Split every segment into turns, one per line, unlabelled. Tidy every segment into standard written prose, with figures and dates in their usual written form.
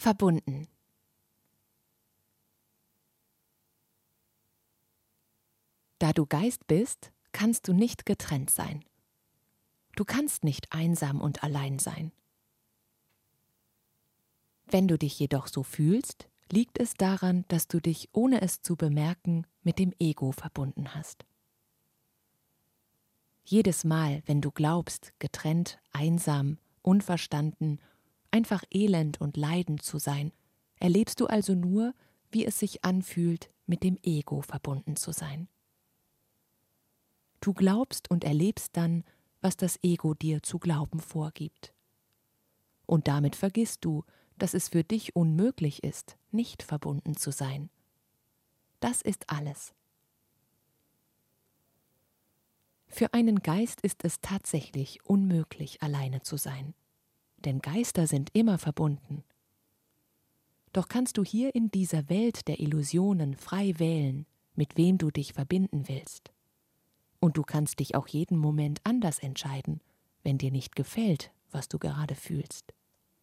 Verbunden. Da du Geist bist, kannst du nicht getrennt sein. Du kannst nicht einsam und allein sein. Wenn du dich jedoch so fühlst, liegt es daran, dass du dich, ohne es zu bemerken, mit dem Ego verbunden hast. Jedes Mal, wenn du glaubst, getrennt, einsam, unverstanden, einfach elend und leidend zu sein, erlebst du also nur, wie es sich anfühlt, mit dem Ego verbunden zu sein. Du glaubst und erlebst dann, was das Ego dir zu glauben vorgibt. Und damit vergisst du, dass es für dich unmöglich ist, nicht verbunden zu sein. Das ist alles. Für einen Geist ist es tatsächlich unmöglich, alleine zu sein. Denn Geister sind immer verbunden. Doch kannst du hier in dieser Welt der Illusionen frei wählen, mit wem du dich verbinden willst. Und du kannst dich auch jeden Moment anders entscheiden, wenn dir nicht gefällt, was du gerade fühlst.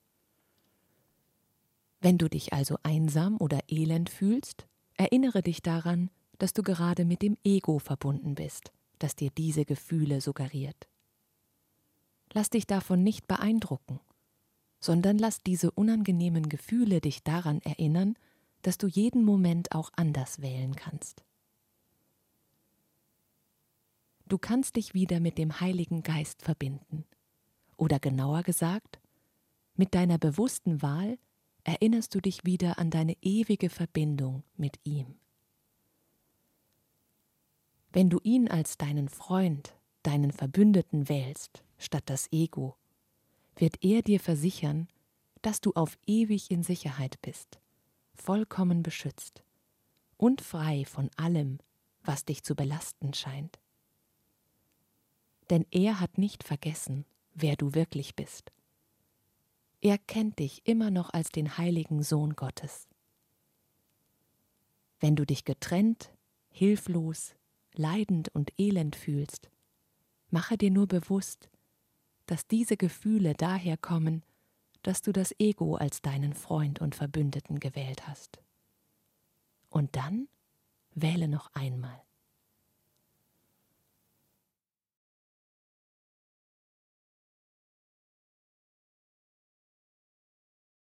Wenn du dich also einsam oder elend fühlst, erinnere dich daran, dass du gerade mit dem Ego verbunden bist, das dir diese Gefühle suggeriert. Lass dich davon nicht beeindrucken, sondern lass diese unangenehmen Gefühle dich daran erinnern, dass du jeden Moment auch anders wählen kannst. Du kannst dich wieder mit dem Heiligen Geist verbinden. Oder genauer gesagt, mit deiner bewussten Wahl erinnerst du dich wieder an deine ewige Verbindung mit ihm. Wenn du ihn als deinen Freund, deinen Verbündeten wählst, statt das Ego, wird er dir versichern, dass du auf ewig in Sicherheit bist, vollkommen beschützt und frei von allem, was dich zu belasten scheint. Denn er hat nicht vergessen, wer du wirklich bist. Er kennt dich immer noch als den heiligen Sohn Gottes. Wenn du dich getrennt, hilflos, leidend und elend fühlst, mache dir nur bewusst, dass diese Gefühle daher kommen, dass du das Ego als deinen Freund und Verbündeten gewählt hast. Und dann wähle noch einmal.